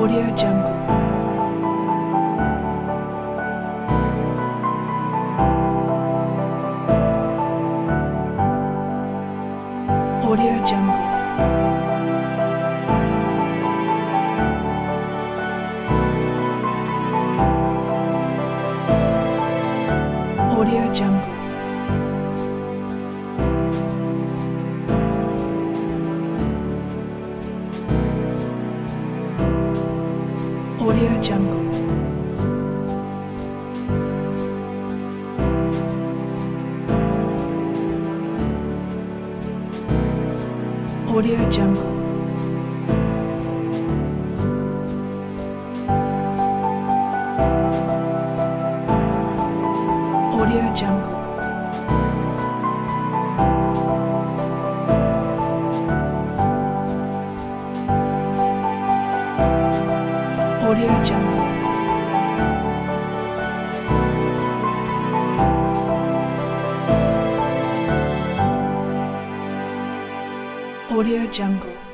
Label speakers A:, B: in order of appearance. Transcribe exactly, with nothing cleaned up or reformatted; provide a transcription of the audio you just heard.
A: Audio Jungle. Audio Jungle. Audio Jungle. Audio Jungle. Audio Jungle. Audio Jungle. Audio Jungle. Audio Jungle.